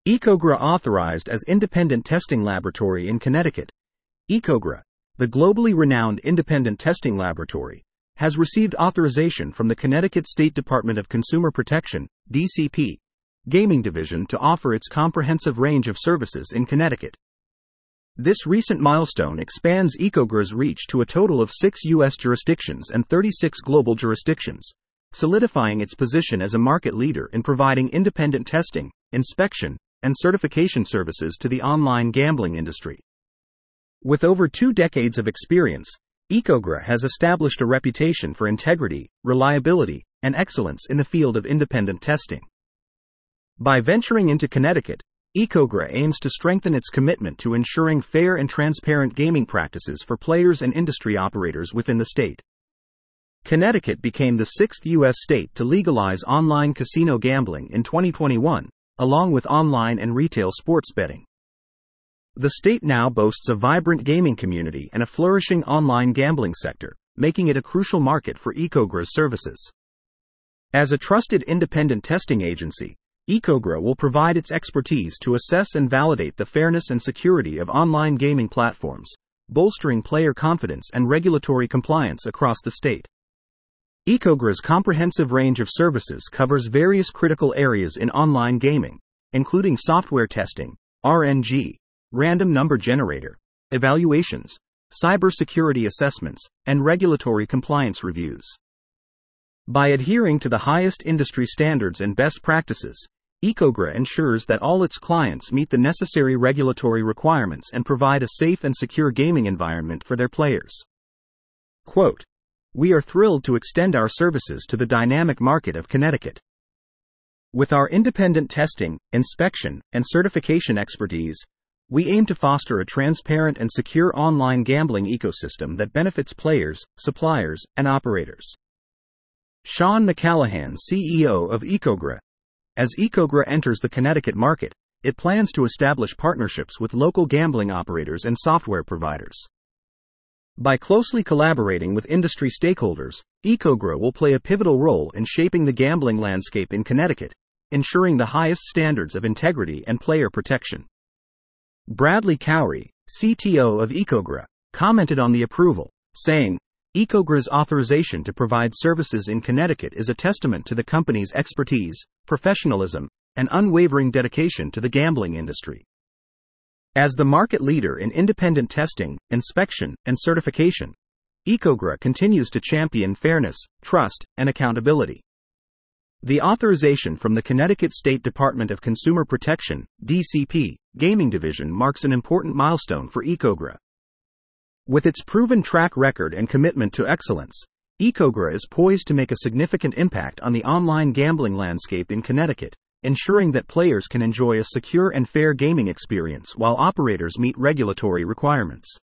Ecogra authorized as independent testing laboratory in Connecticut. Ecogra, the globally renowned independent testing laboratory, has received authorization from the Connecticut State Department of Consumer Protection, DCP, Gaming Division to offer its comprehensive range of services in Connecticut. This recent milestone expands Ecogra's reach to a total of 6 U.S. jurisdictions and 36 global jurisdictions, solidifying its position as a market leader in providing independent testing, inspection, and certification services to the online gambling industry. With over 2 decades of experience, Ecogra has established a reputation for integrity, reliability, and excellence in the field of independent testing. By venturing into Connecticut, Ecogra aims to strengthen its commitment to ensuring fair and transparent gaming practices for players and industry operators within the state. Connecticut became the 6th U.S. state to legalize online casino gambling in 2021, along with online and retail sports betting. The state now boasts a vibrant gaming community and a flourishing online gambling sector, making it a crucial market for Ecogra's services. As a trusted independent testing agency, Ecogra will provide its expertise to assess and validate the fairness and security of online gaming platforms, bolstering player confidence and regulatory compliance across the state. Ecogra's comprehensive range of services covers various critical areas in online gaming, including software testing, RNG, random number generator, evaluations, cybersecurity assessments, and regulatory compliance reviews. By adhering to the highest industry standards and best practices, Ecogra ensures that all its clients meet the necessary regulatory requirements and provide a safe and secure gaming environment for their players. Quote, "We are thrilled to extend our services to the dynamic market of Connecticut. With our independent testing, inspection, and certification expertise, we aim to foster a transparent and secure online gambling ecosystem that benefits players, suppliers, and operators." Sean McCallahan, CEO of Ecogra. As Ecogra enters the Connecticut market, it plans to establish partnerships with local gambling operators and software providers. By closely collaborating with industry stakeholders, Ecogra will play a pivotal role in shaping the gambling landscape in Connecticut, ensuring the highest standards of integrity and player protection. Bradley Cowrie, CTO of Ecogra, commented on the approval, saying, "Ecogra's authorization to provide services in Connecticut is a testament to the company's expertise, professionalism, and unwavering dedication to the gambling industry." As the market leader in independent testing, inspection, and certification, Ecogra continues to champion fairness, trust, and accountability. The authorization from the Connecticut State Department of Consumer Protection, DCP, Gaming Division marks an important milestone for Ecogra. With its proven track record and commitment to excellence, Ecogra is poised to make a significant impact on the online gambling landscape in Connecticut, ensuring that players can enjoy a secure and fair gaming experience while operators meet regulatory requirements.